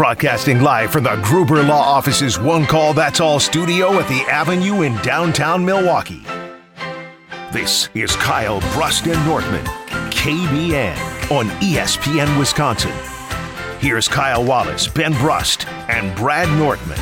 Broadcasting live from the Gruber Law Office's One Call That's All studio at the Avenue in downtown Milwaukee. This is Kyle Brust and Nortman, KBN, on ESPN Wisconsin. Here's Kyle Wallace, Ben Brust, and Brad Nortman.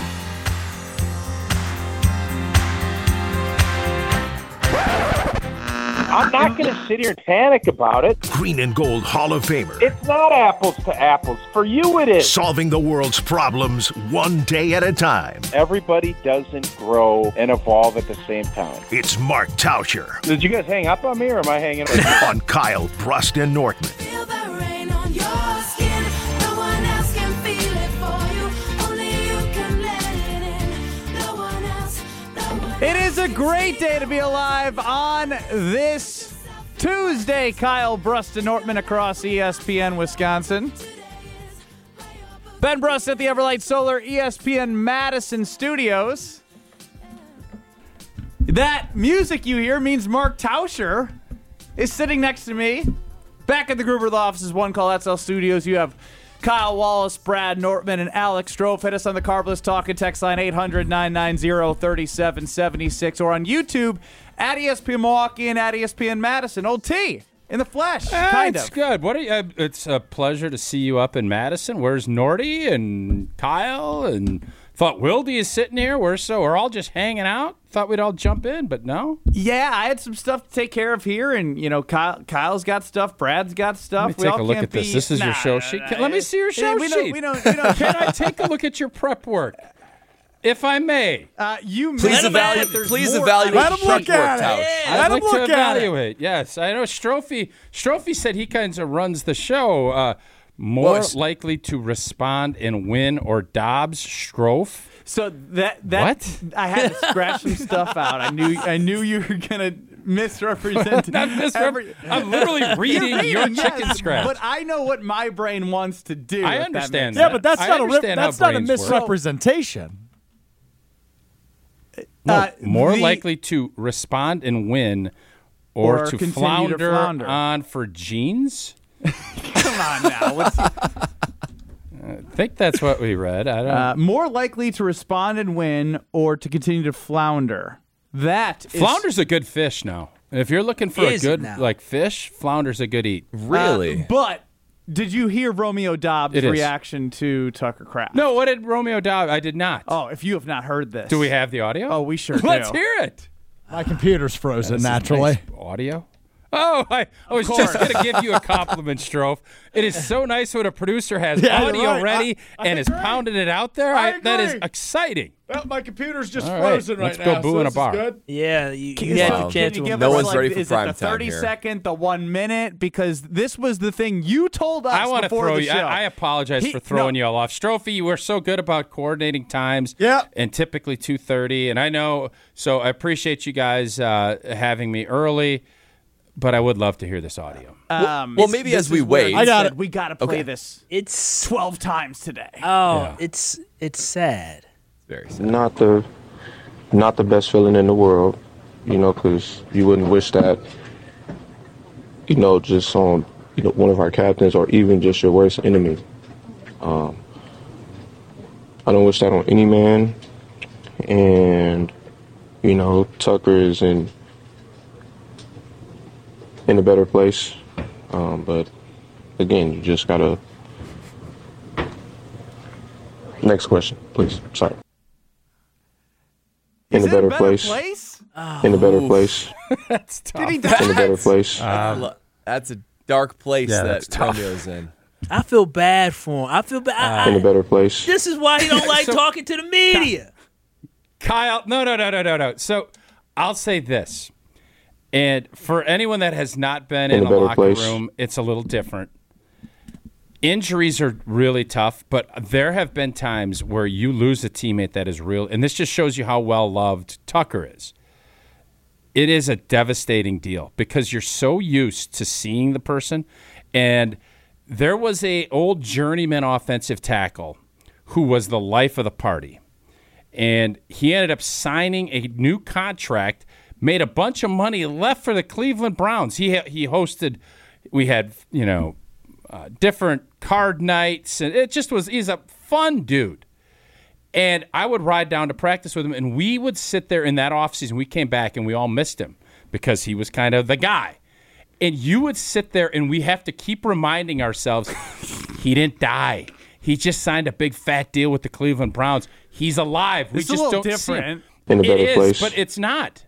I'm not going to sit here and panic about it. Green and Gold Hall of Famer. It's not apples to apples. For you, it is. Solving the world's problems one day at a time. Everybody doesn't grow and evolve at the same time. It's Mark Tauscher. Did you guys hang up on me, or am I hanging up on you? On Kyle Brust and Nortman. Feel the rain on your skin. No one else can feel it for you. Only you can let it in. No one else. It is a great day to be alive on this Tuesday. Kyle Brust and Nortman across ESPN Wisconsin. Ben Brust at the Everlight Solar ESPN Madison Studios. That music you hear means Mark Tauscher is sitting next to me. Back at the Gruber Law Office's One Call SL Studios, you have Kyle Wallace, Brad Nortman, and Alex Strofe. Hit us on the Carbless Talk and Text line 800-990-3776 or on YouTube at ESPN Milwaukee and at ESPN Madison. Old T in the flesh, kind it's of. good. It's a pleasure to see you up in Madison. Where's Norty and Kyle? And thought Wildy is sitting here. We're all just hanging out. Thought we'd all jump in, but no. Yeah, I had some stuff to take care of here, and Kyle's got stuff, Brad's got stuff. Let me take a look at this. This is your show sheet. Let me see your show sheet. We don't. Can I take a look at your prep work, if I may? Please evaluate prep work, Tausch. I'd like to evaluate. Yes, I know. Strophe said he kind of runs the show. More likely to respond and win or Dobbs, Strofe. So that what? I had to scratch some stuff out. I knew you were gonna misrepresent. I'm literally reading your chicken scratch. But I know what my brain wants to do. I understand. Yeah, but that's I not understand how a brains work. misrepresentation. More likely to respond and win, or to flounder on for jeans. Come on now. I think that's what we read. I don't. More likely to respond and win, or to continue to flounder. Flounder's a good fish now. If you're looking for a good fish, flounder's a good eat. Really? But did you hear Romeo Dobbs' reaction to Tucker Kraft? No, what did Romeo Dobbs? I did not. Oh, if you have not heard this. Do we have the audio? Oh, we sure do. Let's hear it. My computer's frozen naturally. Nice audio? Oh, I was just going to give you a compliment, Strofe. It is so nice when a producer has audio ready and is pounding it out there. That is exciting. Well, my computer's just frozen right now. Let's go boo in a bar. Good. Yeah, you had the chance. No one's ready for prime time here. Is it the 30-second, the 1 minute? Because this was the thing you told us I want to before throw the you. show. I apologize for throwing you all off. Strophe, you were so good about coordinating times. Yeah. And typically 2:30. And I know, so I appreciate you guys having me early. But I would love to hear this audio. Well, maybe as we wait. I got it. We got to play this. It's 12 times today. Oh, Yeah. it's sad. Very sad. Not the best feeling in the world, because you wouldn't wish that, just on, one of our captains or even just your worst enemy. I don't wish that on any man, and, Tucker is in a better place, but again, you just gotta. Next question, please. Sorry. In a better place. In a better place. That's tough. Did he In a better place. That's a dark place that Romeo's in. I feel bad for him. I feel bad. In a better place. This is why he don't like talking to the media. Kyle, no. So I'll say this. And for anyone that has not been in a locker room, it's a little different. Injuries are really tough, but there have been times where you lose a teammate that is real, and this just shows you how well-loved Tucker is. It is a devastating deal because you're so used to seeing the person. And there was a old journeyman offensive tackle who was the life of the party. And he ended up signing a new contract, made a bunch of money, left for the Cleveland Browns. He hosted, we had, different card nights, and it just was, he's a fun dude. And I would ride down to practice with him, and we would sit there in that offseason. We came back, and we all missed him because he was kind of the guy. And you would sit there, and we have to keep reminding ourselves, he didn't die. He just signed a big fat deal with the Cleveland Browns. He's alive. We It's just a little don't different. see him. In a better place. But it's not.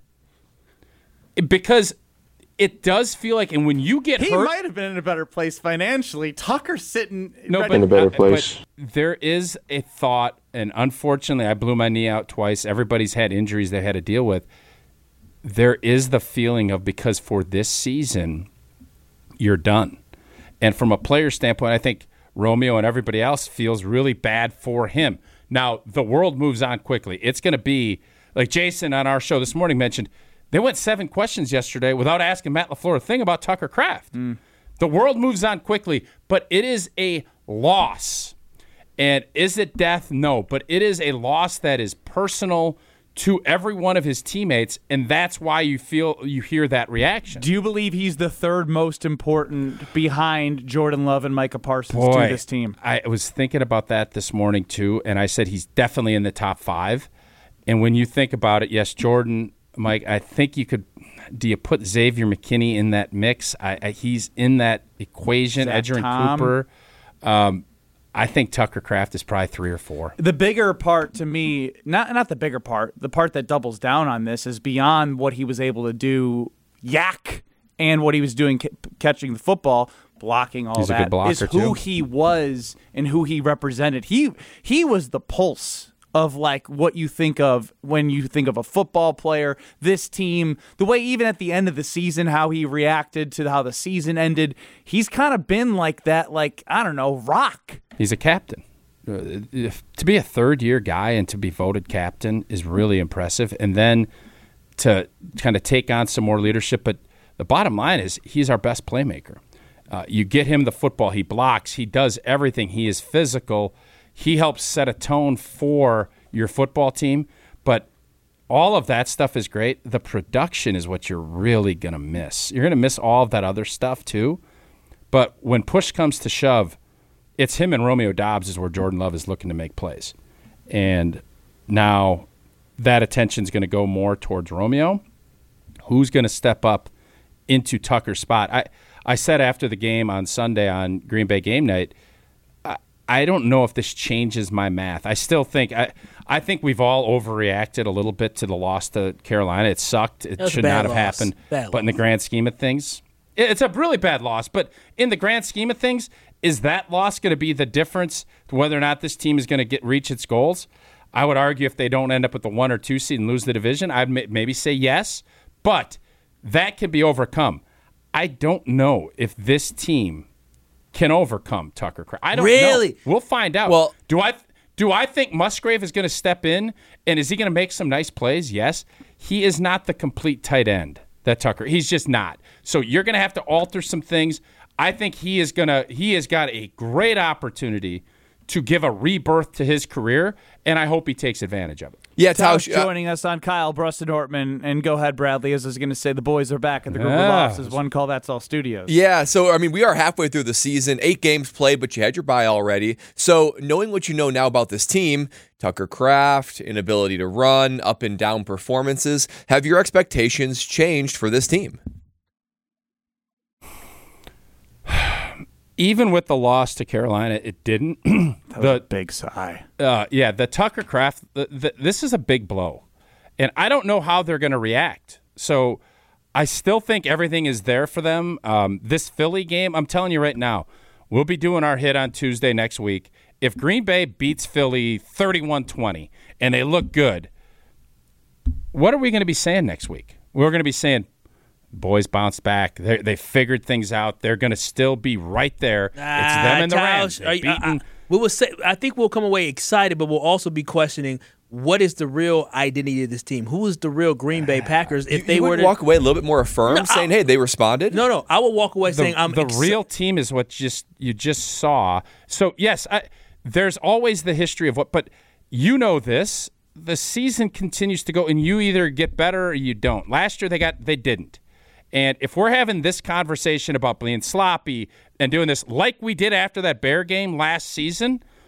Because it does feel like, and when you get He hurt, might have been in a better place financially. Tucker's sitting in a better place. But there is a thought, and unfortunately, I blew my knee out twice. Everybody's had injuries they had to deal with. There is the feeling of, because for this season, you're done. And from a player standpoint, I think Romeo and everybody else feels really bad for him. Now, the world moves on quickly. It's going to be, like Jason on our show this morning mentioned, they went 7 questions yesterday without asking Matt LaFleur a thing about Tucker Kraft. The world moves on quickly, but it is a loss. And is it death? No, but it is a loss that is personal to every one of his teammates, and that's why you hear that reaction. Do you believe he's the third most important behind Jordan Love and Micah Parsons to this team? I was thinking about that this morning too, and I said he's definitely in the top 5. And when you think about it, yes, Jordan, Mike, I think you could. Do you put Xavier McKinney in that mix? He's in that equation. Edgerrin Cooper. I think Tucker Kraft is probably 3 or 4. The bigger part to me, not the bigger part, the part that doubles down on this is beyond what he was able to do, and what he was doing catching the football, blocking all He's that, a good blocker is who too. he was and who he represented. He was the pulse of like what you think of when you think of a football player, this team, the way even at the end of the season, how he reacted to how the season ended. He's kind of been like that, like, I don't know, rock. He's a captain. To be a third-year guy and to be voted captain is really impressive. And then to kind of take on some more leadership. But the bottom line is he's our best playmaker. You get him the football. He blocks. He does everything. He is physical. He helps set a tone for your football team. But all of that stuff is great. The production is what you're really going to miss. You're going to miss all of that other stuff too. But when push comes to shove, it's him and Romeo Doubs is where Jordan Love is looking to make plays. And now that attention is going to go more towards Romeo. Who's going to step up into Tucker's spot? I said after the game on Sunday on Green Bay Game Night, I don't know if this changes my math. I still think I think we've all overreacted a little bit to the loss to Carolina. It sucked. It should not have happened. But in the grand scheme of things, it's a really bad loss. But in the grand scheme of things, is that loss going to be the difference to whether or not this team is going to reach its goals? I would argue if they don't end up with the 1 or 2 seed and lose the division, I'd maybe say yes. But that can be overcome. I don't know if this team can overcome Tucker Kraft. I don't know. We'll find out. Well, do I think Musgrave is going to step in, and is he going to make some nice plays? Yes. He is not the complete tight end that Tucker. He's just not. So you're going to have to alter some things. I think he has got a great opportunity to give a rebirth to his career, and I hope he takes advantage of it. Yeah, Tausch joining us on Kyle Bruston Ortman, and go ahead, Bradley. As I was going to say, the boys are back at the Gruber offices. One call, that's all studios. Yeah, so I mean, we are halfway through the season, 8 games played, but you had your bye already. So knowing what you know now about this team, Tucker Kraft, inability to run, up and down performances, have your expectations changed for this team? Even with the loss to Carolina, it didn't. That was a big sigh. The Tucker Kraft, this is a big blow. And I don't know how they're going to react. So I still think everything is there for them. This Philly game, I'm telling you right now, we'll be doing our hit on Tuesday next week. If Green Bay beats Philly 31-20 and they look good, what are we going to be saying next week? We're going to be saying, boys bounced back. They figured things out. They're going to still be right there. It's them and the Rams. We will say. I think we'll come away excited, but we'll also be questioning what is the real identity of this team. Who is the real Green Bay Packers? If they were to walk away a little bit more affirmed, saying, "Hey, they responded." No, I will walk away saying, "I'm." The real team is what you just saw. So yes, there's always the history of what, but you know this. The season continues to go, and you either get better or you don't. Last year they didn't. And if we're having this conversation about being sloppy and doing this like we did after that Bear game last season,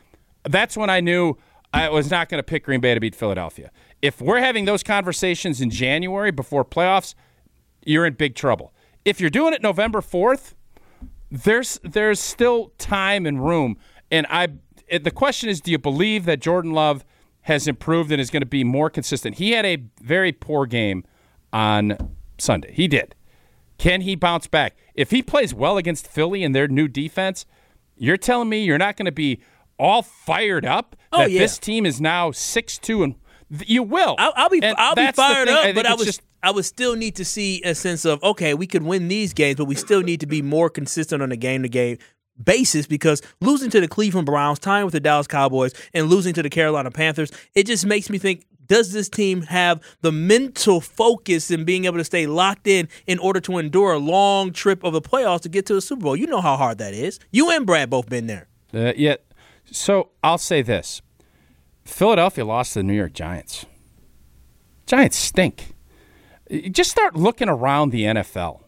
that's when I knew I was not going to pick Green Bay to beat Philadelphia. If we're having those conversations in January before playoffs, you're in big trouble. If you're doing it November 4th, there's still time and room. And the question is, do you believe that Jordan Love has improved and is going to be more consistent? He had a very poor game on Sunday. He did. Can he bounce back? If he plays well against Philly and their new defense, you're telling me you're not going to be all fired up that this team is now 6-2 and you will. I'll be fired up, but I would still need to see a sense of, okay, we could win these games, but we still need to be more consistent on a game-to-game basis, because losing to the Cleveland Browns, tying with the Dallas Cowboys, and losing to the Carolina Panthers, it just makes me think, does this team have the mental focus and being able to stay locked in order to endure a long trip of the playoffs to get to the Super Bowl? You know how hard that is. You and Brad both been there. Yeah. So I'll say this. Philadelphia lost to the New York Giants. Giants stink. Just start looking around the NFL.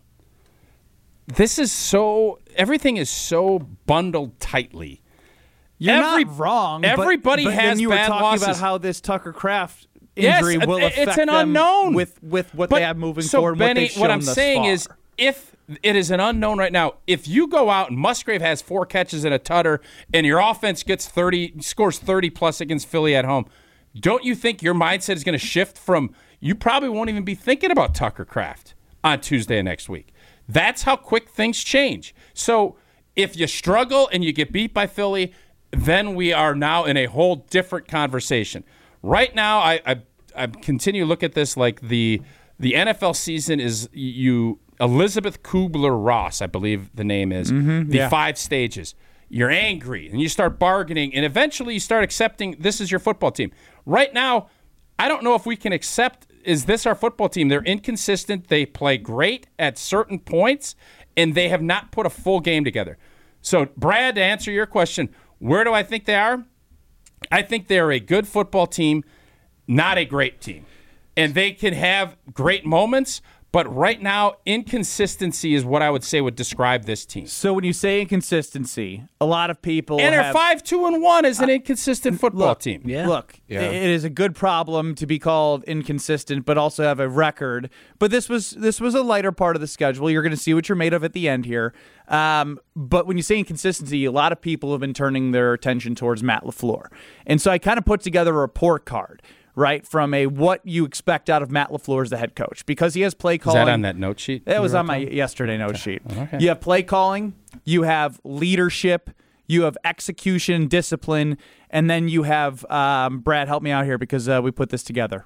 Everything is so bundled tightly. You're not wrong. Everybody but has then you were bad talking losses. about how this Tucker Kraft injury will affect it's an them unknown with what they have moving forward. Benny, what I'm thus saying far. is, if it is an unknown right now, if you go out and Musgrave has 4 catches and a tutter, and your offense scores 30 plus against Philly at home, don't you think your mindset is going to shift from, you probably won't even be thinking about Tucker Kraft on Tuesday of next week? That's how quick things change. So if you struggle and you get beat by Philly, then we are now in a whole different conversation. Right now, I continue to look at this like the NFL season is Elizabeth Kubler-Ross, I believe the name is, 5 stages. You're angry, and you start bargaining, and eventually you start accepting this is your football team. Right now, I don't know if we can accept, is this our football team? They're inconsistent. They play great at certain points, and they have not put a full game together. So, Brad, to answer your question, where do I think they are? I think they're a good football team, not a great team. And they can have great moments, but right now, inconsistency is what I would say would describe this team. So when you say inconsistency, a lot of people and they're 5-2-1 is an inconsistent football team. Yeah. Look, it is a good problem to be called inconsistent, but also have a record. But this was a lighter part of the schedule. You're going to see what you're made of at the end here. But when you say inconsistency, a lot of people have been turning their attention towards Matt LaFleur. And so I kind of put together a report card, right, from what you expect out of Matt LaFleur as the head coach, because he has play calling. Is that on that note sheet? That was on my yesterday note sheet. Okay. You have play calling, you have leadership, you have execution, discipline, and then you have, Brad, help me out here because we put this together.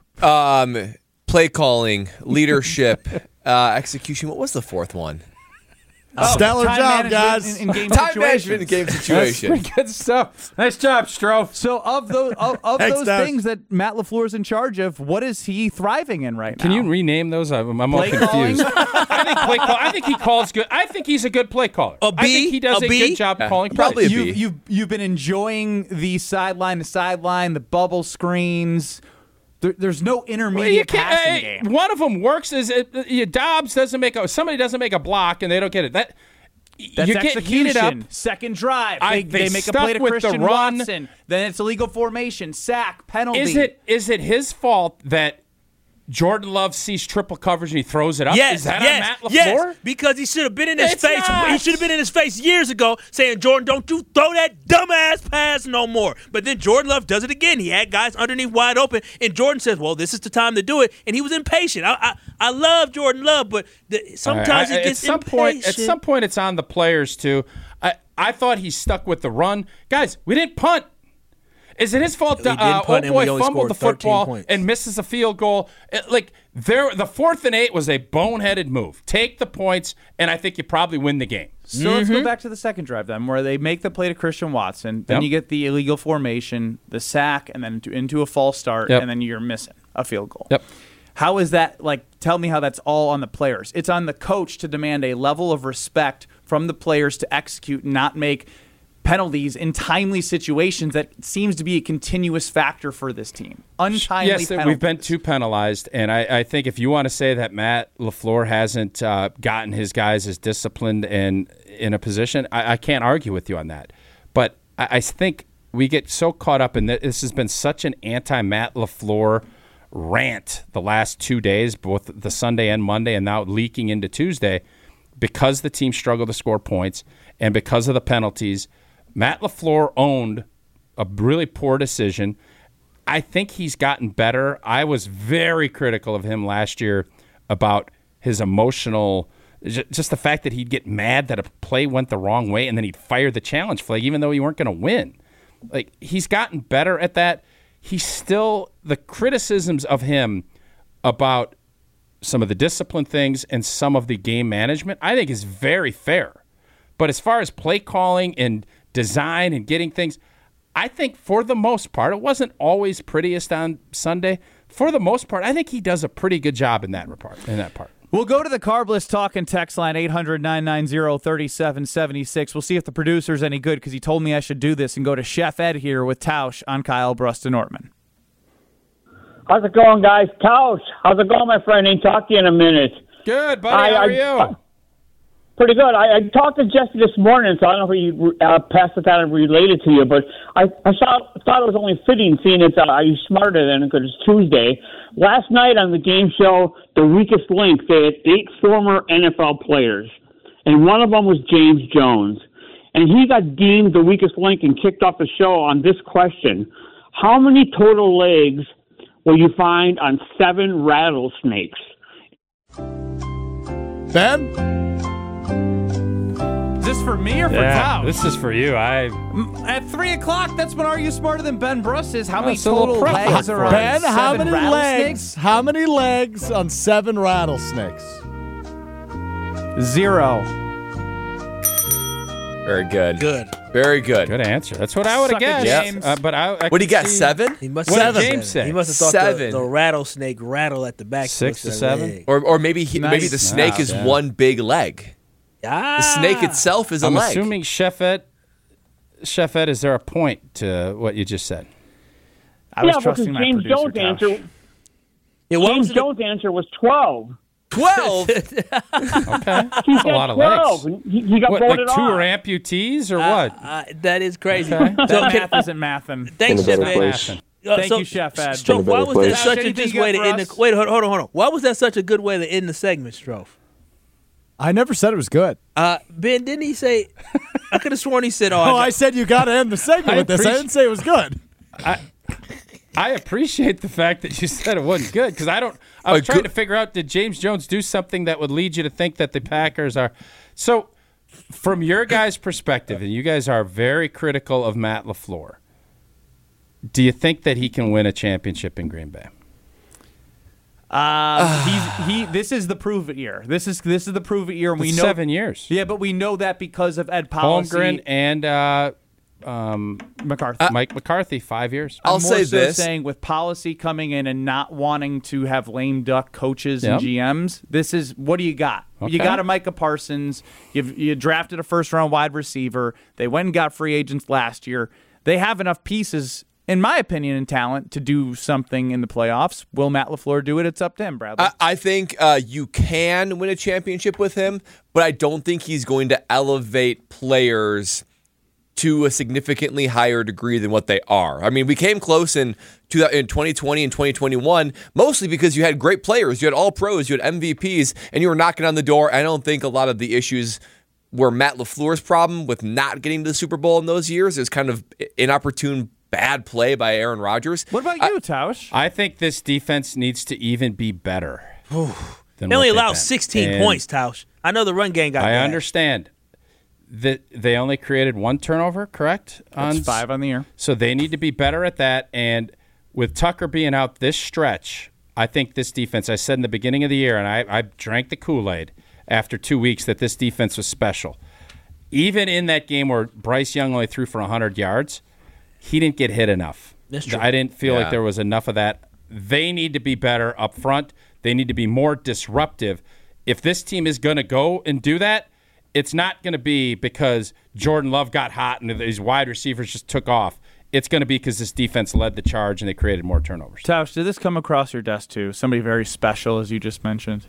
Play calling, leadership, execution. What was the fourth one? Stellar job, guys. In game Time situations. management in game situation. That's pretty good stuff. Nice job, Stroh. So of those things that Matt LaFleur is in charge of, what is he thriving in right now? Can you rename those? I'm all Play calling? confused. I think he calls good. I think he's a good play caller. I think he does a good job calling plays. Probably a B. You've been enjoying the sideline to sideline, the bubble screens. There's no intermediate passing game. One of them works. Dobbs doesn't make somebody doesn't make a block and they don't get it. That's you get execution. heated up. Second drive. They make a stuck play to with Christian the run. Watson. Then it's illegal formation, sack, penalty. Is it his fault that Jordan Love sees triple coverage and he throws it up? Yes, is that yes, on Matt LaFleur? yes, because he should have been in his face. not. He should have been in his face years ago saying, Jordan, don't you throw that dumbass pass no more. But then Jordan Love does it again. He had guys underneath wide open, and Jordan says, well, this is the time to do it, and he was impatient. I love Jordan Love, but sometimes he gets impatient. At some point, it's on the players, too. I thought he stuck with the run. Guys, we didn't punt. Is it his fault that fumbled the football and misses a field goal? The 4th and 8 was a boneheaded move. Take the points, and I think you probably win the game. So let's go back to the second drive then, where they make the play to Christian Watson. Then you get the illegal formation, the sack, and then into a false start, and then you're missing a field goal. Yep. How is that, tell me how that's all on the players. It's on the coach to demand a level of respect from the players to execute and not make penalties in timely situations that seems to be a continuous factor for this team. Untimely penalties. Yes, we've been too penalized, and I think if you want to say that Matt LaFleur hasn't gotten his guys as disciplined and in a position, I can't argue with you on that. But I think we get so caught up in this has been such an anti-Matt LaFleur rant the last 2 days, both the Sunday and Monday, and now leaking into Tuesday, because the team struggled to score points and because of the penalties. Matt LaFleur owned a really poor decision. I think he's gotten better. I was very critical of him last year about his emotional, just the fact that he'd get mad that a play went the wrong way and then he'd fire the challenge flag even though he weren't going to win. Like, he's gotten better at that. He's still, the criticisms of him about some of the discipline things and some of the game management, I think is very fair. But as far as play calling and design and getting things, I think for the most part, it wasn't always prettiest on Sunday. For the most part, I think he does a pretty good job in that part. We'll go to the Carbless Talk and text line 800-990-3776. We'll see if the producer's any good because he told me I should do this, and go to Chef Ed here with Tausch on Kyle Brust and Ortman. How's it going, guys? Tausch, how's it going, my friend? Ain't talk to you in a minute. Good, buddy. How are you? Pretty good. I talked to Jesse this morning, so I don't know if he passed it on and related to you, but I thought it was only fitting, seeing it's you smarter than because it's Tuesday. Last night on the game show, The Weakest Link, they had 8 former NFL players, and one of them was James Jones. And he got deemed the weakest link and kicked off the show on this question: how many total legs will you find on 7 rattlesnakes? Ben? Is this for me or for Tausch? This is for you. At 3 o'clock, that's when Are You Smarter Than Ben Brust is. How many total legs are on Ben, 7 how many rattlesnakes? How many legs on 7 rattlesnakes? 0. Very good. Good. Very good. Good answer. That's what I would have guessed. James. But I What do you got, 7? He must What have did James say? He must have thought 7. the rattlesnake rattle at the back. 6 to was a 7? leg. Or maybe maybe the snake is one big leg. Ah. The snake itself is a I'm leg. assuming Chef Ed, is there a point to what you just said? I was trusting my James producer, Jones' Tausch. answer. James Jones' answer was 12. 12? Okay. That's a lot of 12. legs. He got What, voted like 2 off. are amputees or what? That is crazy. Okay. That math isn't mathin'. Thanks, In a better Chef Ed. place. Thank you, Chef Ed. Strofe, why was that such a Anything good you way got to for end us? the? Wait, hold on. Why was that such a good way to end the segment, Strofe? I never said it was good. Ben, didn't he say? I could have sworn he said, I said you got to end the segment with this. I didn't say it was good. I appreciate the fact that you said it wasn't good because I was trying to figure out, did James Jones do something that would lead you to think that the Packers are so? From your guys' perspective, and you guys are very critical of Matt LaFleur, do you think that he can win a championship in Green Bay? This is the prove it year. This is the prove it year, and we know 7 years. Yeah, but we know that because of Ed Policy. Holmgren and McCarthy. Mike McCarthy, 5 years. I'll say this. Saying with Policy coming in and not wanting to have lame duck coaches Yep. and GMs, this is what do you got? Okay. You got a Micah Parsons. You drafted a first-round wide receiver. They went and got free agents last year. They have enough pieces, in my opinion, and talent to do something in the playoffs. Will Matt LaFleur do it? It's up to him, Bradley. I think you can win a championship with him, but I don't think he's going to elevate players to a significantly higher degree than what they are. I mean, we came close in 2020 and 2021, mostly because you had great players. You had all pros, you had MVPs, and you were knocking on the door. I don't think a lot of the issues were Matt LaFleur's problem with not getting to the Super Bowl in those years. It was kind of inopportune bad play by Aaron Rodgers. What about you, Tausch? I think this defense needs to even be better. They only allowed 16 points, Tausch. I know the run game got bad. I understand that they only created 1 turnover, correct? That's 5 on the year. So they need to be better at that. And with Tucker being out this stretch, I think this defense, I said in the beginning of the year, and I drank the Kool-Aid after 2 weeks, that this defense was special. Even in that game where Bryce Young only threw for 100 yards, he didn't get hit enough. That's true. I didn't feel like there was enough of that. They need to be better up front. They need to be more disruptive. If this team is going to go and do that, it's not going to be because Jordan Love got hot and these wide receivers just took off. It's going to be because this defense led the charge and they created more turnovers. Tausch, did this come across your desk too? Somebody very special, as you just mentioned.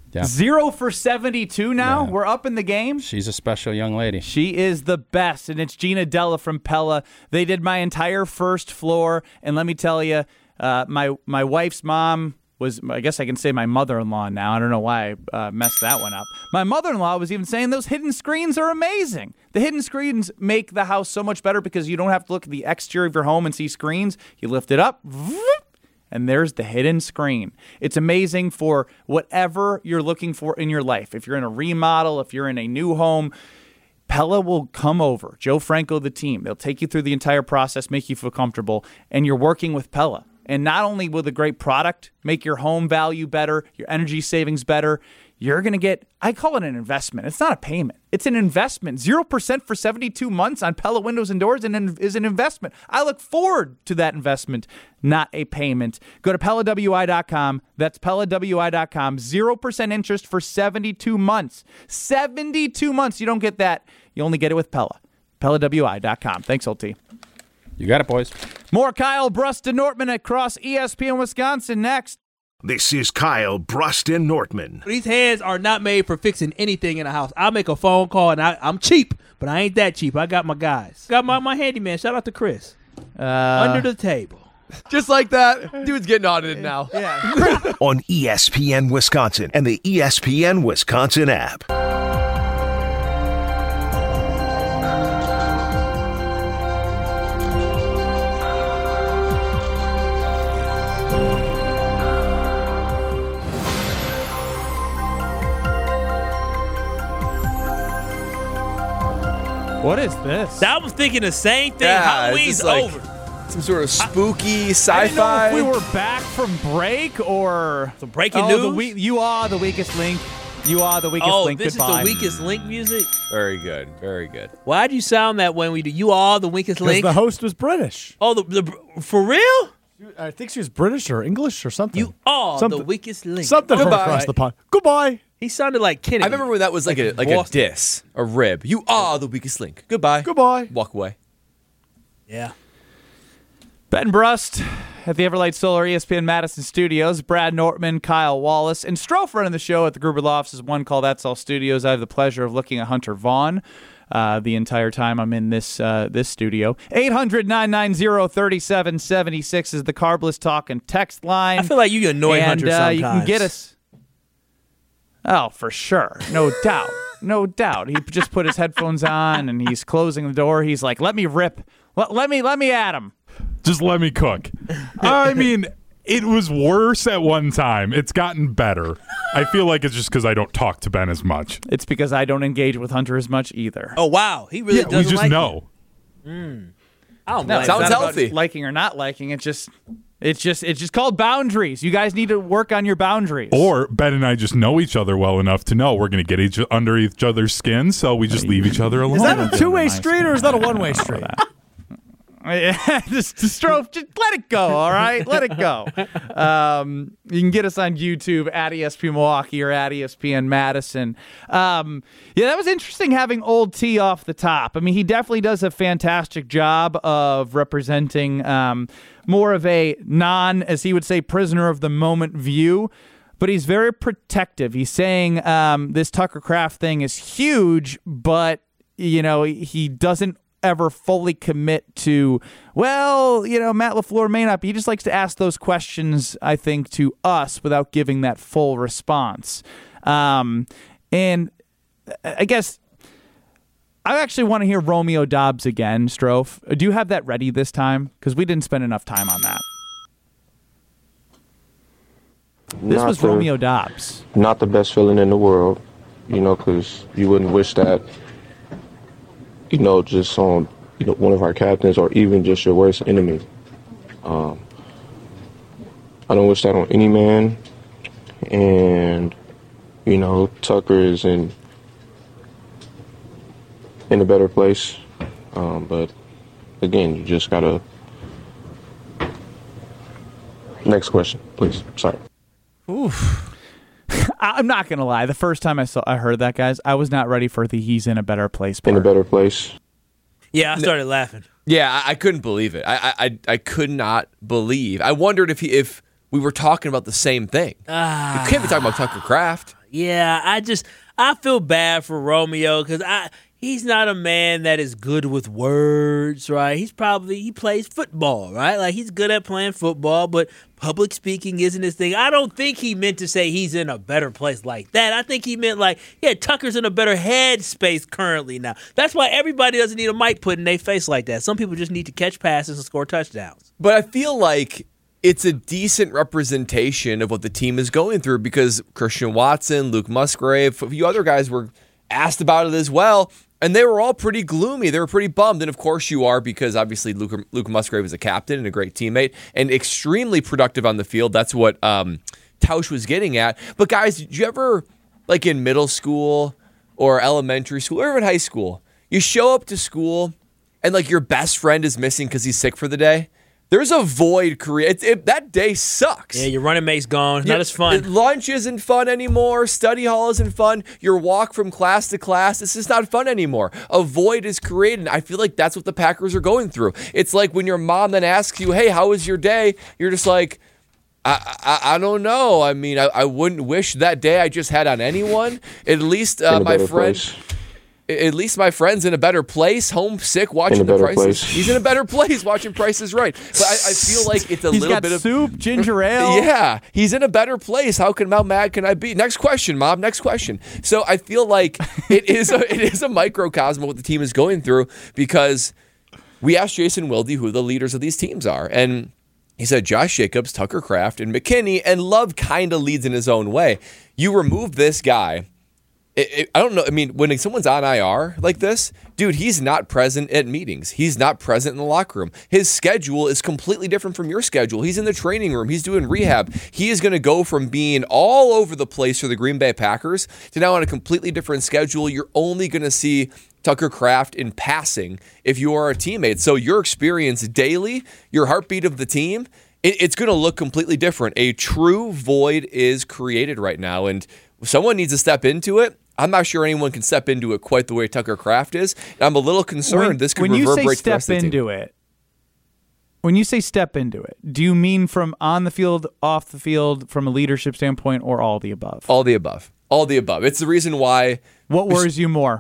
Yeah. 0 for 72 now. Yeah. We're up in the game. She's a special young lady. She is the best, and it's Gina Della from Pella. They did my entire first floor, and let me tell you, my wife's mom was, I guess I can say my mother-in-law now. I don't know why I messed that one up. My mother-in-law was even saying those hidden screens are amazing. The hidden screens make the house so much better because you don't have to look at the exterior of your home and see screens. You lift it up, and there's the hidden screen. It's amazing for whatever you're looking for in your life. If you're in a remodel, if you're in a new home, Pella will come over. Joe Franco, the team. They'll take you through the entire process, make you feel comfortable, and you're working with Pella. And not only will the great product make your home value better, your energy savings better, you're going to get, I call it an investment. It's not a payment. It's an investment. 0% for 72 months on Pella windows and doors is an investment. I look forward to that investment, not a payment. Go to PellaWI.com. That's PellaWI.com. 0% interest for 72 months. 72 months. You don't get that. You only get it with Pella. PellaWI.com. Thanks, OT. You got it, boys. More Kyle Bruston Nortman across ESPN Wisconsin next. This is Kyle Bruston Nortman. These hands are not made for fixing anything in a house. I'll make a phone call, and I'm cheap, but I ain't that cheap. I got my guys. Got my handyman. Shout out to Chris. Under the table. Just like that, dude's getting audited now. Yeah. On ESPN Wisconsin and the ESPN Wisconsin app. What is this? I was thinking the same thing. Yeah, Halloween's it's like over. some sort of spooky I didn't know sci-fi. if we were back from break or Some breaking news. You are the weakest link. You are the weakest Oh, link. this Goodbye. is the weakest link music? Very good. Very good. Why'd you sound that when we do? You are the weakest Because link? the host was British. Oh, for real? I think she was British or English or something. You are Something- the weakest link. Something from Goodbye. across the pond. Goodbye. He sounded like Kennedy. I remember when that was like a diss, a rib. You are the weakest link. Goodbye. Goodbye. Walk away. Yeah. Ben Brust at the Everlight Solar ESPN Madison Studios. Brad Nortman, Kyle Wallace, and Strofe running the show at the Gruber Law Offices One Call That's All Studios. I have the pleasure of looking at Hunter Vaughn the entire time I'm in this studio. 800-990-3776 is the Carbless Talk and text line. I feel like you annoy Hunter sometimes. You can get us. Oh, for sure. No doubt. No doubt. He just put his headphones on and he's closing the door. He's like, let me rip. Let me at him. Just let me cook. I mean, it was worse at one time. It's gotten better. I feel like it's just because I don't talk to Ben as much. It's because I don't engage with Hunter as much either. Oh, wow. He really doesn't we just like know. you. I don't No, know. it's Sounds not about healthy. liking or not liking. It's just called boundaries. You guys need to work on your boundaries. Or Ben and I just know each other well enough to know we're going to get under each other's skin, so we just leave each other alone. Is that a two-way street or is that a one-way street? just Strofe, just let it go, all right? Let it go. You can get us on YouTube at ESPN Milwaukee or at ESPN Madison. Yeah, that was interesting having Old T off the top. I mean, he definitely does a fantastic job of representing more of a as he would say, prisoner of the moment view. But he's very protective. He's saying this Tucker Kraft thing is huge, but, he doesn't ever fully commit to, Matt LaFleur may not be. He just likes to ask those questions, I think, to us without giving that full response. And I guess I actually want to hear Romeo Dobbs again, Strofe. Do you have that ready this time? Because we didn't spend enough time on that. This was Romeo Dobbs. Not the best feeling in the world, because you wouldn't wish that, just on, one of our captains or even just your worst enemy. I don't wish that on any man. And, Tucker is in a better place. But, again, you just got to... Next question, please. Sorry. Oof. I'm not gonna lie. The first time I heard that, guys, I was not ready for the "he's in a better place" part. In a better place. Yeah, I started laughing. Yeah, I couldn't believe it. I could not believe. I wondered if we were talking about the same thing. You can't be talking about Tucker Kraft. Yeah, I feel bad for Romeo because he's not a man that is good with words, right? He plays football, right? Like, he's good at playing football, but public speaking isn't his thing. I don't think he meant to say he's in a better place like that. I think he meant like, yeah, Tucker's in a better head space currently now. That's why everybody doesn't need a mic put in their face like that. Some people just need to catch passes and score touchdowns. But I feel like it's a decent representation of what the team is going through because Christian Watson, Luke Musgrave, a few other guys were asked about it as well, and they were all pretty gloomy. They were pretty bummed, and of course you are because obviously Luke Musgrave is a captain and a great teammate and extremely productive on the field. That's what Tausch was getting at. But guys, did you ever, like in middle school or elementary school or even high school, you show up to school and like your best friend is missing because he's sick for the day? There's a void created. That day sucks. Yeah, your running mate's gone. Not as fun. Lunch isn't fun anymore. Study hall isn't fun. Your walk from class to class, it's just not fun anymore. A void is created. I feel like that's what the Packers are going through. It's like when your mom then asks you, hey, how was your day? You're just like, I don't know. I mean, I wouldn't wish that day I just had on anyone. At least my friend... At least my friend's in a better place, homesick, watching the Prices. He's in a better place watching Price is Right. But I feel like it's a little bit of soup, ginger ale. Yeah, he's in a better place. How mad can I be? Next question, Mom. Next question. So I feel like it is a microcosm of what the team is going through because we asked Jason Wilde who the leaders of these teams are, and he said Josh Jacobs, Tucker Kraft, and McKinney, and Love kind of leads in his own way. You remove this guy. I don't know. I mean, when someone's on IR like this, dude, he's not present at meetings. He's not present in the locker room. His schedule is completely different from your schedule. He's in the training room. He's doing rehab. He is going to go from being all over the place for the Green Bay Packers to now on a completely different schedule. You're only going to see Tucker Kraft in passing if you are a teammate. So your experience daily, your heartbeat of the team, it's going to look completely different. A true void is created right now, and someone needs to step into it. I'm not sure anyone can step into it quite the way Tucker Kraft is. And I'm a little concerned this could reverberate the rest of the team. When you say step into it, do you mean from on the field, off the field, from a leadership standpoint, or all the above? All the above. All the above. It's the reason why. What worries you more?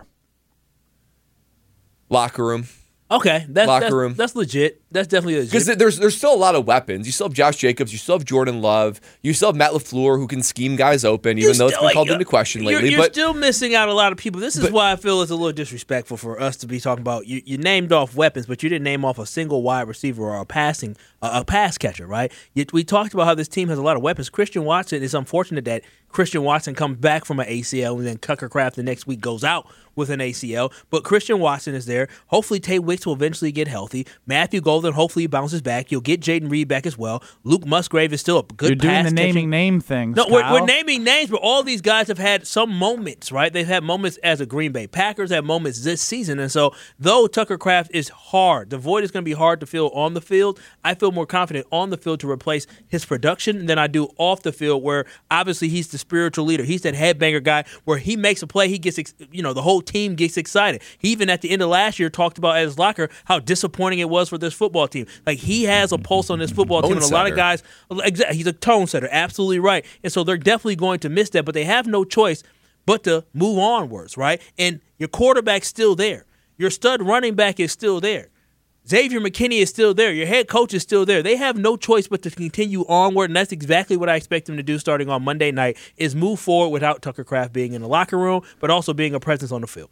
Locker room. Okay, that's legit. That's definitely legit. Because there's still a lot of weapons. You still have Josh Jacobs. You still have Jordan Love. You still have Matt LaFleur who can scheme guys open, even though it's been called into question lately. You're still missing out a lot of people. This is why I feel it's a little disrespectful for us to be talking about. You named off weapons, but you didn't name off a single wide receiver or a pass catcher, right? We talked about how this team has a lot of weapons. Christian Watson, it's unfortunate that Christian Watson comes back from an ACL and then Tucker Kraft the next week goes out with an ACL. But Christian Watson is there. Hopefully Tate Wicks will eventually get healthy. Matthew Golden hopefully bounces back. You'll get Jaden Reed back as well. Luke Musgrave is still a good You're doing pass the naming name things. No, we're naming names, but all these guys have had some moments, right? They've had moments as a Green Bay Packers, had moments this season. And so though Tucker Kraft is hard, the void is going to be hard to fill on the field, I feel more confident on the field to replace his production than I do off the field where obviously he's the spiritual leader. He's that headbanger guy where he makes a play, he gets, the whole team gets excited. He even at the end of last year talked about at his locker how disappointing it was for this football team. Like he has a pulse on this football team, and a lot of guys, he's a tone setter, absolutely right. And so they're definitely going to miss that, but they have no choice but to move onwards, right? And your quarterback's still there. Your stud running back is still there. Xavier McKinney is still there. Your head coach is still there. They have no choice but to continue onward, and that's exactly what I expect them to do starting on Monday night, is move forward without Tucker Kraft being in the locker room, but also being a presence on the field.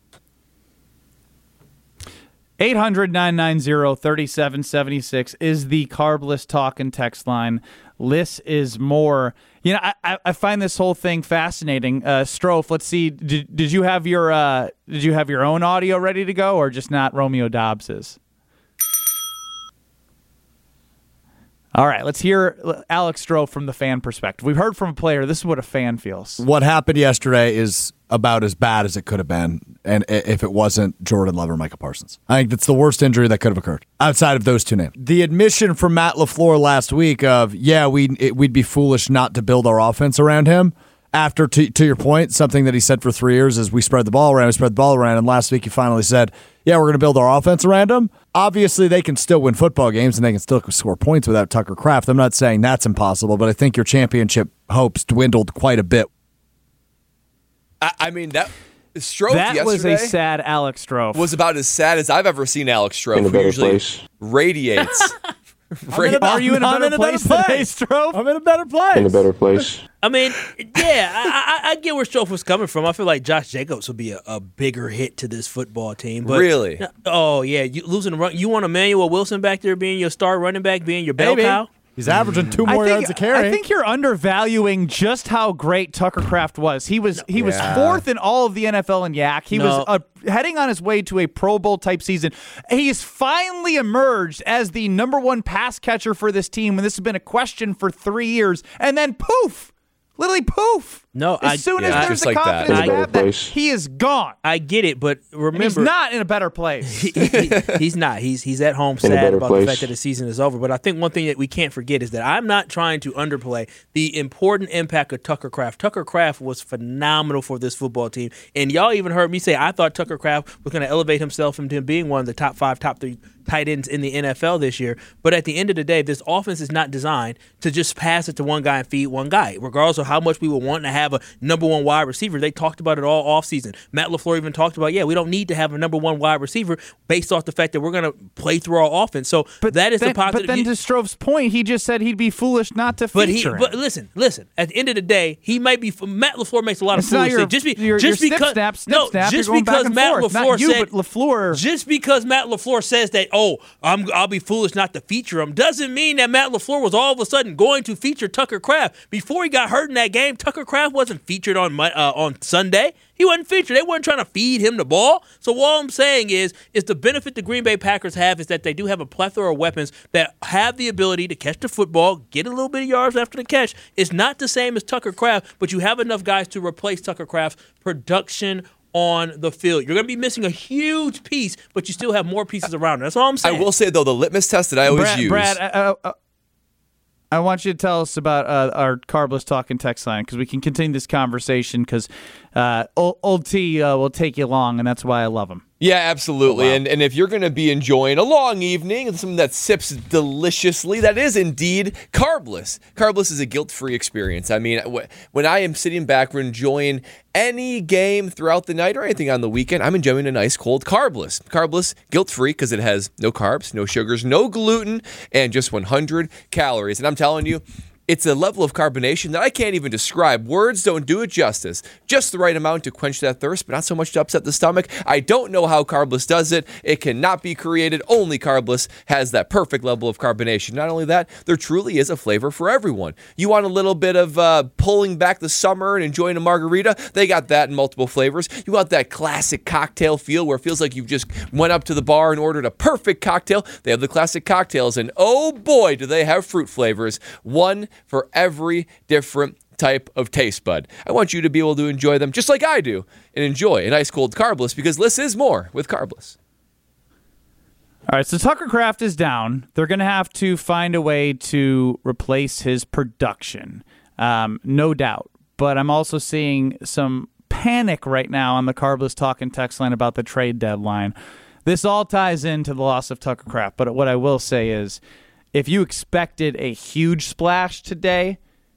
800-990-3776 is the Carbless talk and text line. Less is more. I find this whole thing fascinating. Strofe, let's see. Did you have your own audio ready to go, or just not Romeo Dobbs's? All right, let's hear Alex Strofe from the fan perspective. We've heard from a player. This is what a fan feels. What happened yesterday is about as bad as it could have been, and if it wasn't Jordan Love or Micah Parsons. I think that's the worst injury that could have occurred outside of those two names. The admission from Matt LaFleur last week of, we'd be foolish not to build our offense around him. After, to your point, something that he said for 3 years is we spread the ball around, and last week he finally said, we're going to build our offense around him. Obviously, they can still win football games, and they can still score points without Tucker Kraft. I'm not saying that's impossible, but I think your championship hopes dwindled quite a bit. I mean, that Strofe That was yesterday a sad Alex Strofe. was about as sad as I've ever seen Alex Strofe, In a who better usually place. radiates. Are you in a better place today, Strofe? I'm in a better place. In a better place. I mean, yeah, I get where Strofe was coming from. I feel like Josh Jacobs would be a bigger hit to this football team. But, Really? Oh, yeah. You losing the run. You want Emmanuel Wilson back there being your star running back, being your bell Maybe. cow? He's averaging 2 more yards a carry. I think you're undervaluing just how great Tucker Kraft was. He was fourth in all of the NFL in YAC. He was heading on his way to a Pro Bowl type season. He's finally emerged as the number one pass catcher for this team when this has been a question for 3 years. And then poof! Literally poof! No, as soon as there's just the like that. confidence In a better map, that place. he is gone. I get it, but remember, He's not in a better place. he's not. He's at home In a sad better about place. the fact that the season is over. But I think one thing that we can't forget is that I'm not trying to underplay the important impact of Tucker Kraft. Tucker Kraft was phenomenal for this football team. And y'all even heard me say I thought Tucker Kraft was going to elevate himself into being one of the top 5, top 3 tight ends in the NFL this year. But at the end of the day, this offense is not designed to just pass it to one guy and feed one guy. Regardless of how much we would want to have a number one wide receiver, they talked about it all offseason. Matt LaFleur even talked about, we don't need to have a number one wide receiver based off the fact that we're going to play through our offense. So that is the positive. But then to Strofe's point, he just said he'd be foolish not to feature him. But listen. At the end of the day, he might be. Matt LaFleur makes a lot of It's not foolish your, things. your snip, snap. Just you're going back because and Matt forth. LaFleur Not you, said, but LaFleur. Just because Matt LaFleur says that, I'll be foolish not to feature him, doesn't mean that Matt LaFleur was all of a sudden going to feature Tucker Kraft. Before he got hurt in that game, Tucker Kraft wasn't featured on Sunday. He wasn't featured. They weren't trying to feed him the ball. So all I'm saying is the benefit the Green Bay Packers have is that they do have a plethora of weapons that have the ability to catch the football, get a little bit of yards after the catch. It's not the same as Tucker Kraft, but you have enough guys to replace Tucker Kraft's production on the field. You're going to be missing a huge piece, but you still have more pieces around. That's all I'm saying. I will say, though, the litmus test that I always use. Brad, I want you to tell us about our Carbless Talking text line because we can continue this conversation because old T will take you long, and that's why I love him. Yeah, absolutely. Oh, wow. And if you're going to be enjoying a long evening and something that sips deliciously, that is indeed Carbless. Carbless is a guilt-free experience. I mean, when I am sitting back, we're enjoying any game throughout the night or anything on the weekend, I'm enjoying a nice cold Carbless. Carbless, guilt-free because it has no carbs, no sugars, no gluten, and just 100 calories. And I'm telling you, it's a level of carbonation that I can't even describe. Words don't do it justice. Just the right amount to quench that thirst, but not so much to upset the stomach. I don't know how Carbless does it. It cannot be created. Only Carbless has that perfect level of carbonation. Not only that, there truly is a flavor for everyone. You want a little bit of pulling back the summer and enjoying a margarita? They got that in multiple flavors. You want that classic cocktail feel where it feels like you just went up to the bar and ordered a perfect cocktail? They have the classic cocktails, and oh boy, do they have fruit flavors. One for every different type of taste bud. I want you to be able to enjoy them just like I do and enjoy an ice cold Carbless because less is more with Carbless. All right, so Tucker Kraft is down. They're going to have to find a way to replace his production, no doubt. But I'm also seeing some panic right now on the Carbless Talking text line about the trade deadline. This all ties into the loss of Tucker Kraft, but what I will say is if you expected a huge splash today,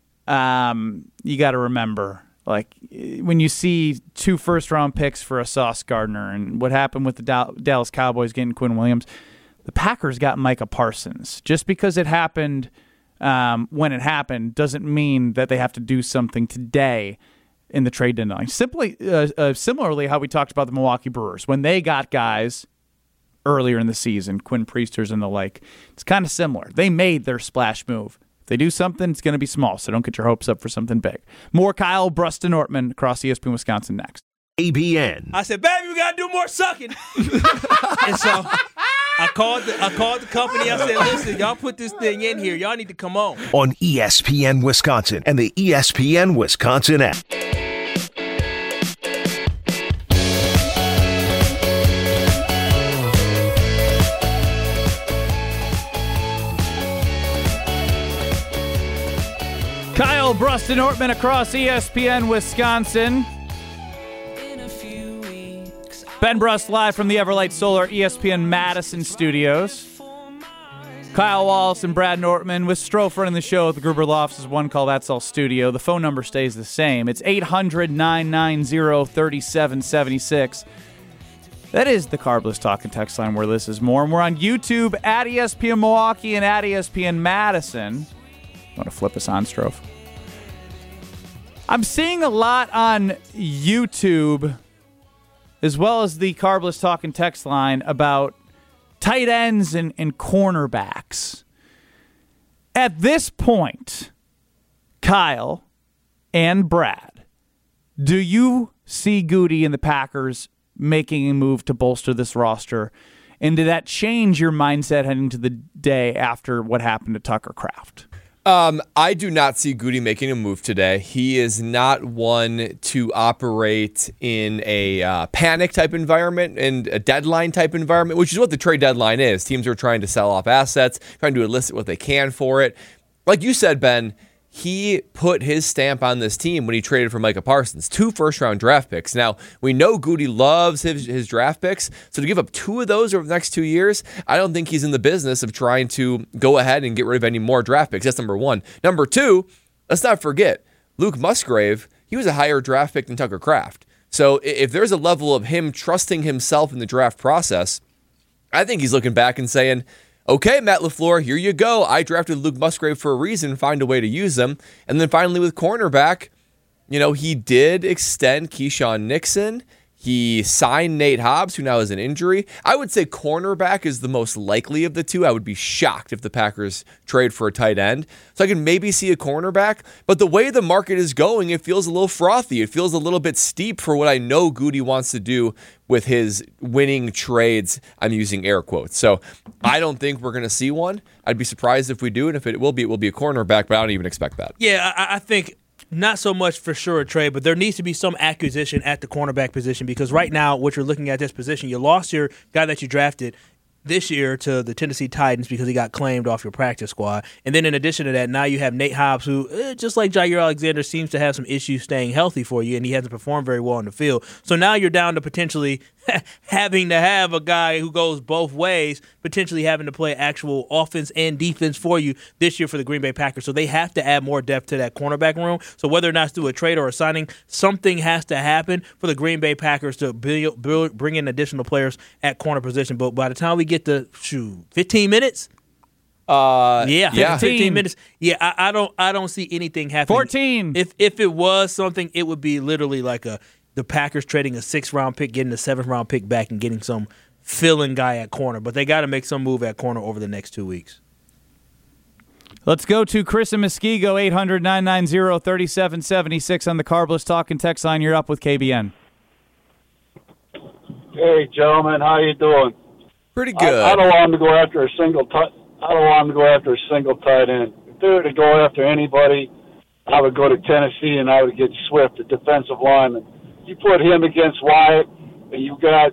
you got to remember, like when you see 2 first-round picks for a Sauce Gardner and what happened with the Dallas Cowboys getting Quinn Williams, the Packers got Micah Parsons. Just because it happened when it happened doesn't mean that they have to do something today in the trade deadline. Similarly, how we talked about the Milwaukee Brewers. When they got guys earlier in the season, Quinn Priesters and the like, it's kind of similar. They made their splash move. If they do something, it's going to be small, so don't get your hopes up for something big. More Kyle Bruston Ortman across ESPN Wisconsin next. ABN. I said, baby, we got to do more sucking. And so I called the company. I said, listen, y'all put this thing in here. Y'all need to come on. On ESPN Wisconsin and the ESPN Wisconsin app. Kyle Bruston Ortman across ESPN Wisconsin. Ben Brust live from the Everlight Solar ESPN Madison studios. Kyle Wallace and Brad Nortman with Strofe running the show at the Gruber Law Office's One Call That's All studio. The phone number stays the same. It's 800-990-3776. That is the Carbless Talk and Text line where this is more. And we're on YouTube at ESPN Milwaukee and at ESPN Madison. Want to flip us on, Strofe? I'm seeing a lot on YouTube as well as the Carbless Talk and Text line about tight ends and cornerbacks. At this point, Kyle and Brad, do you see Goody and the Packers making a move to bolster this roster? And did that change your mindset heading to the day after what happened to Tucker Kraft? I do not see Goody making a move today. He is not one to operate in a panic type environment and a deadline type environment, which is what the trade deadline is. Teams are trying to sell off assets, trying to elicit what they can for it. Like you said, Ben, he put his stamp on this team when he traded for Micah Parsons, 2 first-round draft picks. Now, we know Goody loves his draft picks, so to give up 2 of those over the next 2 years, I don't think he's in the business of trying to go ahead and get rid of any more draft picks. That's number 1. Number 2, let's not forget, Luke Musgrave, he was a higher draft pick than Tucker Kraft. So if there's a level of him trusting himself in the draft process, I think he's looking back and saying, okay, Matt LaFleur, here you go. I drafted Luke Musgrave for a reason, find a way to use them. And then finally with cornerback, he did extend Keyshawn Nixon. He signed Nate Hobbs, who now has an injury. I would say cornerback is the most likely of the two. I would be shocked if the Packers trade for a tight end. So I can maybe see a cornerback. But the way the market is going, it feels a little frothy. It feels a little bit steep for what I know Goody wants to do with his winning trades. I'm using air quotes. So I don't think we're going to see one. I'd be surprised if we do. And if it will be a cornerback, but I don't even expect that. Yeah, I think not so much for sure a trade, but there needs to be some acquisition at the cornerback position because right now, what you're looking at this position, you lost your guy that you drafted this year to the Tennessee Titans because he got claimed off your practice squad. And then in addition to that, now you have Nate Hobbs, who, just like Jair Alexander, seems to have some issues staying healthy for you, and he hasn't performed very well on the field. So now you're down to potentially having to have a guy who goes both ways, potentially having to play actual offense and defense for you this year for the Green Bay Packers. So they have to add more depth to that cornerback room. So whether or not it's through a trade or a signing, something has to happen for the Green Bay Packers to bring in additional players at corner position. But by the time we get to 15 minutes, 15 minutes. Yeah, I don't see anything happening. 14. If it was something, it would be literally like the Packers trading a 6th-round pick, getting a 7th-round pick back, and getting some fill-in guy at corner. But they got to make some move at corner over the next 2 weeks. Let's go to Chris and Muskego, 800-990-3776 on the Carbless Talk and Text line. You're up with KBN. Hey, gentlemen, how you doing? Pretty good. I don't want him to go after a single tight end. If they were to go after anybody, I would go to Tennessee and I would get Swift, the defensive lineman. You put him against Wyatt, and you got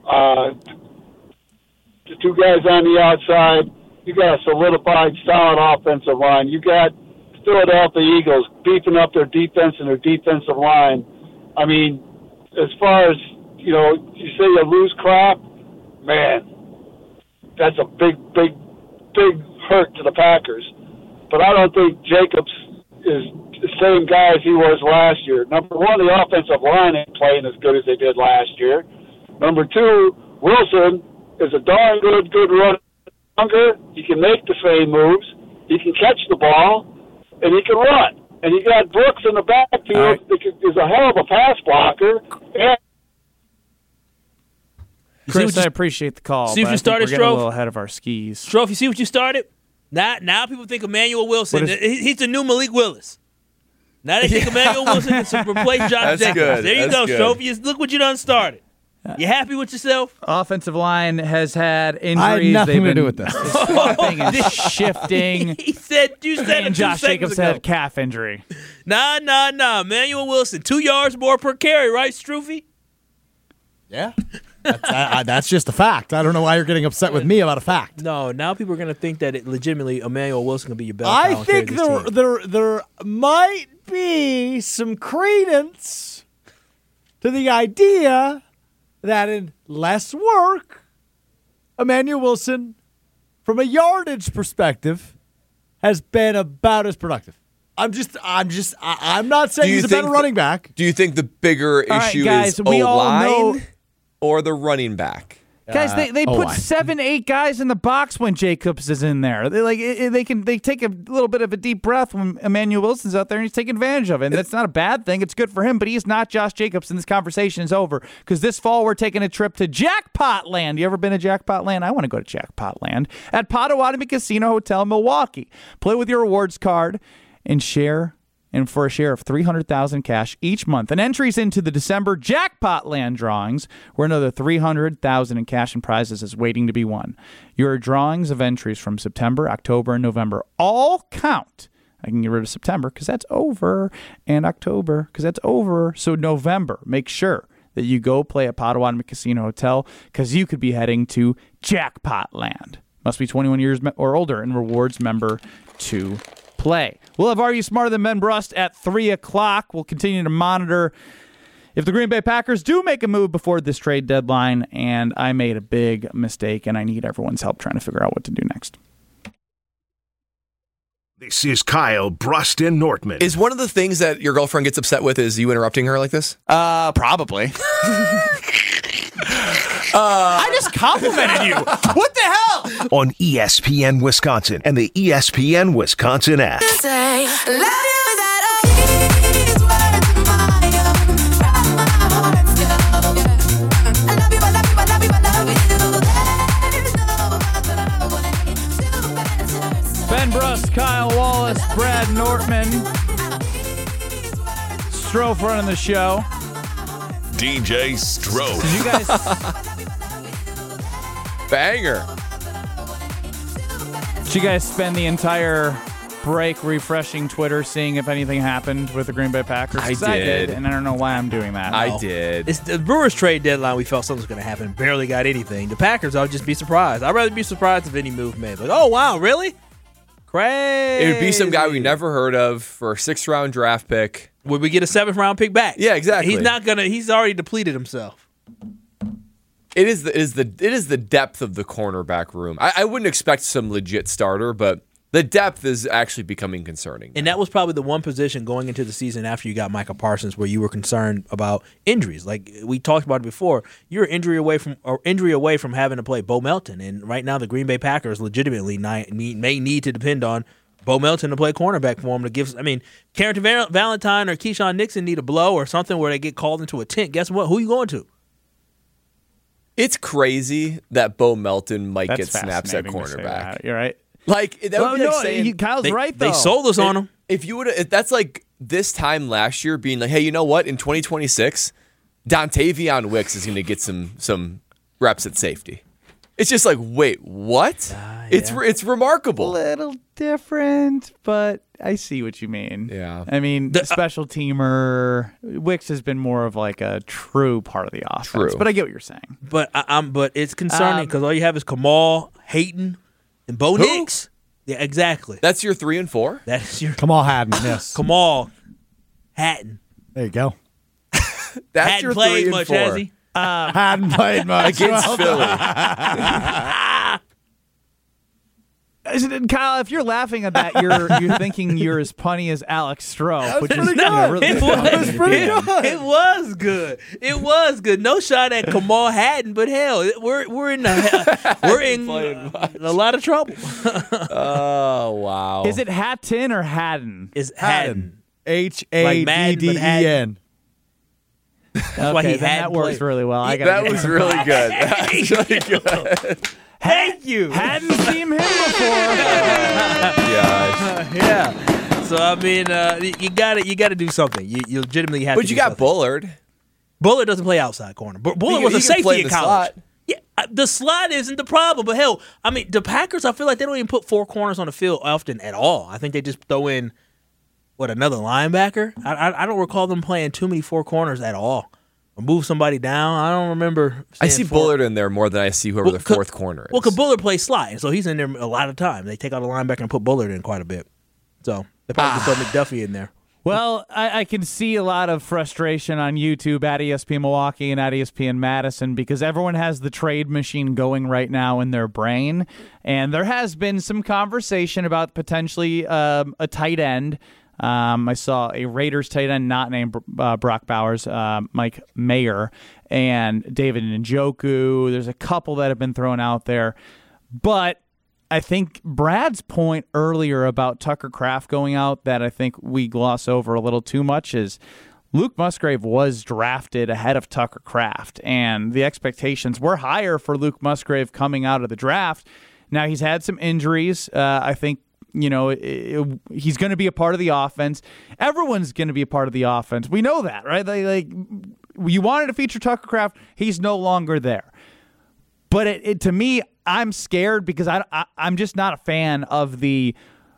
the 2 guys on the outside. You got a solidified, solid offensive line. You got Philadelphia Eagles beefing up their defense and their defensive line. I mean, as far as, you say you lose Kraft, man, that's a big hurt to the Packers. But I don't think Jacobs is the same guy as he was last year. Number 1, the offensive line ain't playing as good as they did last year. Number 2, Wilson is a darn good runner. He can make the same moves. He can catch the ball, and he can run. And you got Brooks in the backfield that is a hell of a pass blocker. And Chris, I appreciate the call. See what you started, Strofe? We're getting a little ahead of our skis. Strofe, you see what you started? Now people think Emmanuel Wilson. He's the new Malik Willis. Now they think Emmanuel Wilson can replace Josh Jacobs. Good. There you go, Strofe. Look what you done started. You happy with yourself? Offensive line has had injuries. I had nothing to do with this. Swapping and shifting. You said and Josh Jacobs had calf injury. Nah. Emmanuel Wilson, 2 yards more per carry, right, Stroofy? Yeah. That's just a fact. I don't know why you're getting upset with me about a fact. No, now people are going to think that legitimately Emmanuel Wilson can be your best. I think there might be some credence to the idea that in less work, Emmanuel Wilson from a yardage perspective, has been about as productive. I'm not saying he's a better running back. Do you think the bigger issue is O-line or the running back? Guys, they put 7-8 guys in the box when Jacobs is in there. They take a little bit of a deep breath when Emmanuel Wilson's out there, and he's taking advantage of it. And that's not a bad thing. It's good for him, but he's not Josh Jacobs, and this conversation is over. Because this fall, we're taking a trip to Jackpot Land. You ever been to Jackpot Land? I want to go to Jackpot Land at Potawatomi Casino Hotel in Milwaukee. Play with your rewards card and for a share of $300,000 cash each month. And entries into the December Jackpot Land drawings, where another $300,000 in cash and prizes is waiting to be won. Your drawings of entries from September, October, and November all count. I can get rid of September because that's over, and October because that's over. So November, make sure that you go play at Potawatomi Casino Hotel because you could be heading to Jackpot Land. Must be 21 years or older and rewards member to play. We'll have Are You Smarter Than Ben Brust at 3 o'clock. We'll continue to monitor if the Green Bay Packers do make a move before this trade deadline, and I made a big mistake, and I need everyone's help trying to figure out what to do next. This is Kyle Brust and Nortman. Is one of the things that your girlfriend gets upset with is you interrupting her like this? Probably. I just complimented you. What the hell? On ESPN Wisconsin and the ESPN Wisconsin app. Say, love you without a key's worth my own. From my heart still. I love you, I love you, I love you, I love you. There's no other way to better. Ben Brust, Kyle Wallace, Brad Nortman. Strofe running the show. DJ Strofe. Did you guys... Banger. Did you guys spend the entire break refreshing Twitter, seeing if anything happened with the Green Bay Packers? I did. And I don't know why I'm doing that. I did. It's the Brewers trade deadline. We felt something was going to happen. Barely got anything. The Packers, I'll just be surprised. I'd rather be surprised if any move made. Like, oh, wow, really? Crazy. It would be some guy we never heard of for a 6th-round draft pick. Would we get a 7th-round pick back? Yeah, exactly. He's not gonna. He's already depleted himself. It is the depth of the cornerback room. I wouldn't expect some legit starter, but the depth is actually becoming concerning. And that was probably the one position going into the season after you got Micah Parsons where you were concerned about injuries. Like we talked about it before, you're injury away from having to play Bo Melton, and right now the Green Bay Packers legitimately may need to depend on Bo Melton to play cornerback for him to give. I mean, Carrington Valentine or Keyshawn Nixon need a blow or something where they get called into a tent. Guess what? Who are you going to? It's crazy that Bo Melton might get snaps at cornerback. You're right. Like that would be like saying Kyle's right though. They sold us on him. If that's like this time last year being like, hey, you know what? In 2026, Dontavion Wicks is going to get some reps at safety. It's just like, wait, what? Yeah. It's remarkable. A little different, but I see what you mean. Yeah. I mean, the special teamer, Wicks has been more of like a true part of the offense. True. But I get what you're saying. But but it's concerning because all you have is Kamal, Hayton, and Bo Nix. Yeah, exactly. That's your 3 and 4? That's your Kamal Hatton, yes. Kamal Hatton. There you go. That's Hadn't your played 3 and much, 4. has he? Hadn't played much. Against Philly. Kyle, if you're laughing at that, you're thinking you're as punny as Alex Strofe, which is really It was good. It was good. No shot at Kamal Hatton, but hell, we're in a lot of trouble. Oh wow! Is it Hatton or Haddon? It's Haddon. Hadden. That's why he had that works really well. That was really good. That was really good. Thank you. Hadn't seen him before. Gosh. Yeah. So I mean, you got to do something. You legitimately have. But to you do got something. Bullard. Collard doesn't play outside corner. Bullard was a safety in college. Slot. Yeah, the slot isn't the problem. But hell, I mean, the Packers, I feel like they don't even put 4 corners on the field often at all. I think they just throw in another linebacker. I don't recall them playing too many 4 corners at all. Or move somebody down. I don't remember. I see Bullard in there more than I see whoever the 4th corner is. Well, because Bullard plays slot, and so he's in there a lot of time. They take out a linebacker and put Bullard in quite a bit. So they probably just throw McDuffie in there. Well, I can see a lot of frustration on YouTube at ESPN Milwaukee and at ESPN Madison because everyone has the trade machine going right now in their brain. And there has been some conversation about potentially a tight end. I saw a Raiders tight end not named Brock Bowers, Mike Mayer, and David Njoku. There's a couple that have been thrown out there. But I think Brad's point earlier about Tucker Kraft going out that I think we gloss over a little too much is Luke Musgrave was drafted ahead of Tucker Kraft, and the expectations were higher for Luke Musgrave coming out of the draft. Now, he's had some injuries. I think, he's going to be a part of the offense. Everyone's going to be a part of the offense. We know that, right? You wanted to feature Tucker Kraft. He's no longer there. But to me, I'm scared because I'm just not a fan of the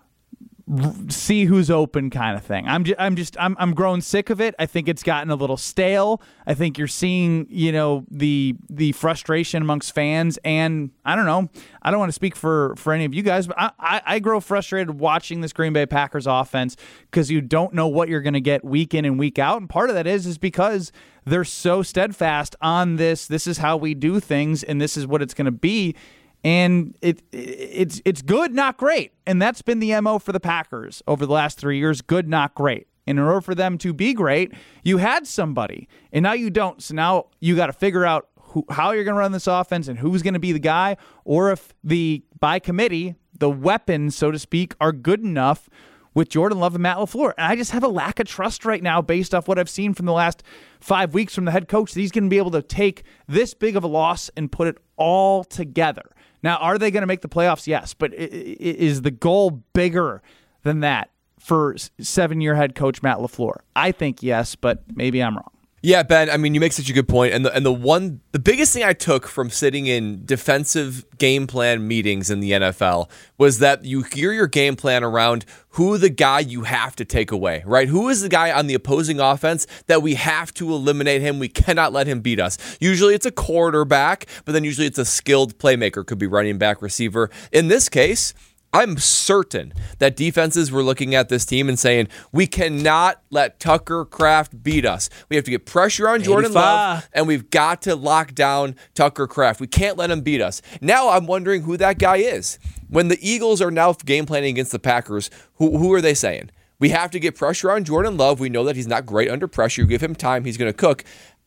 see who's open kind of thing. I'm growing sick of it. I think it's gotten a little stale. I think you're seeing, the frustration amongst fans, and I don't know. I don't want to speak for any of you guys, but I grow frustrated watching this Green Bay Packers offense because you don't know what you're going to get week in and week out. And part of that is because they're so steadfast on this. This is how we do things, and this is what it's going to be. And it's good, not great. And that's been the MO for the Packers over the last 3 years, good, not great. And in order for them to be great, you had somebody, and now you don't. So now you got to figure out how you're going to run this offense and who's going to be the guy, or if by committee, the weapons, so to speak, are good enough with Jordan Love and Matt LaFleur. And I just have a lack of trust right now based off what I've seen from the last 5 weeks from the head coach that he's going to be able to take this big of a loss and put it all together. Now, are they going to make the playoffs? Yes, but is the goal bigger than that for 7-year head coach Matt LaFleur? I think yes, but maybe I'm wrong. Yeah, Ben, I mean, you make such a good point. And the biggest thing I took from sitting in defensive game plan meetings in the NFL was that you gear your game plan around who the guy you have to take away, right? Who is the guy on the opposing offense that we have to eliminate him? We cannot let him beat us. Usually it's a quarterback, but then usually it's a skilled playmaker, could be running back, receiver. In this case, I'm certain that defenses were looking at this team and saying, we cannot let Tucker Kraft beat us. We have to get pressure on Jordan Love, and we've got to lock down Tucker Kraft. We can't let him beat us. Now I'm wondering who that guy is. When the Eagles are now game planning against the Packers, who are they saying? We have to get pressure on Jordan Love. We know that he's not great under pressure. You give him time, he's going to cook.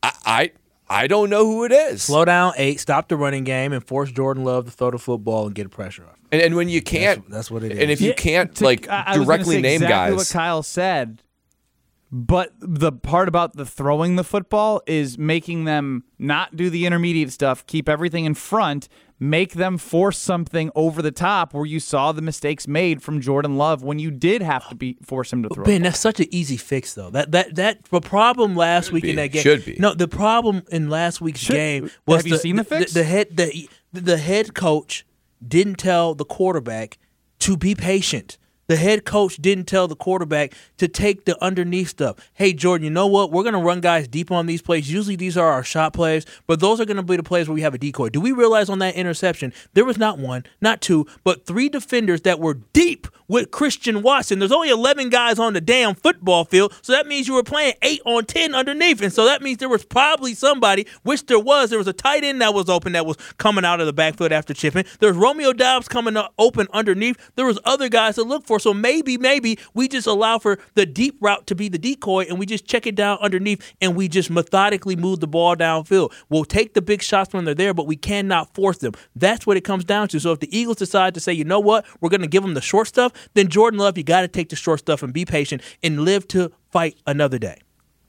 I don't know who it is. Slow down, 8, stop the running game, and force Jordan Love to throw the football and get pressure off. And when you can't, that's what it is. And if you can't directly name exactly guys, what Kyle said. But the part about the throwing the football is making them not do the intermediate stuff, keep everything in front, make them force something over the top where you saw the mistakes made from Jordan Love when you did have to force him to throw. Ben, that's such an easy fix, though. The problem last week in that game. Should be. No, the problem in last week's game was have you seen the fix? The head coach didn't tell the quarterback to be patient. The head coach didn't tell the quarterback to take the underneath stuff. Hey, Jordan, you know what? We're going to run guys deep on these plays. Usually these are our shot plays, but those are going to be the plays where we have a decoy. Do we realize on that interception, there was not 1, not 2, but 3 defenders that were deep with Christian Watson. There's only 11 guys on the damn football field, so that means you were playing 8 on 10 underneath. And so that means there was probably somebody, which there was a tight end that was open that was coming out of the backfield after chipping. There's Romeo Doubs coming up open underneath. There was other guys to look for. So maybe we just allow for the deep route to be the decoy and we just check it down underneath and we just methodically move the ball downfield. We'll take the big shots when they're there, but we cannot force them. That's what it comes down to. So if the Eagles decide to say, you know what, we're going to give them the short stuff, then Jordan Love, you got to take the short stuff and be patient and live to fight another day.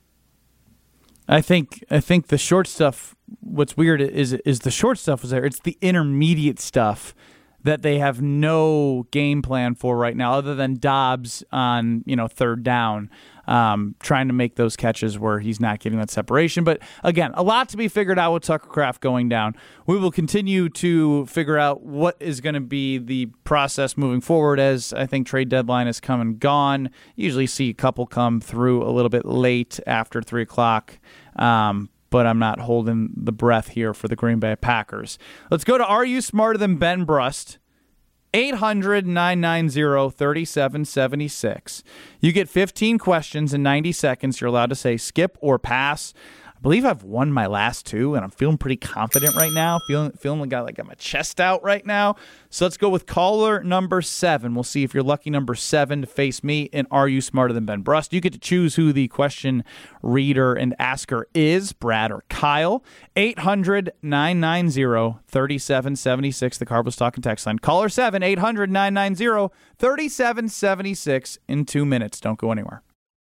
I think the short stuff, what's weird is the short stuff was there. It's the intermediate stuff that they have no game plan for right now other than Dobbs on, third down, trying to make those catches where he's not getting that separation. But again, a lot to be figured out with Tucker Kraft going down. We will continue to figure out what is going to be the process moving forward as I think trade deadline has come and gone. Usually see a couple come through a little bit late after 3 o'clock. But I'm not holding the breath here for the Green Bay Packers. Let's go to Are You Smarter Than Ben Brust? 800-990-3776. You get 15 questions in 90 seconds. You're allowed to say skip or pass. I believe I've won my last 2, and I'm feeling pretty confident right now. Feeling like I got my chest out right now. So let's go with caller number 7. We'll see if you're lucky number 7 to face me in Are You Smarter Than Ben Brust? You get to choose who the question reader and asker is, Brad or Kyle. 800-990-3776. The Cardinals Talking text line. Caller 7, 800-990-3776 in 2 minutes. Don't go anywhere.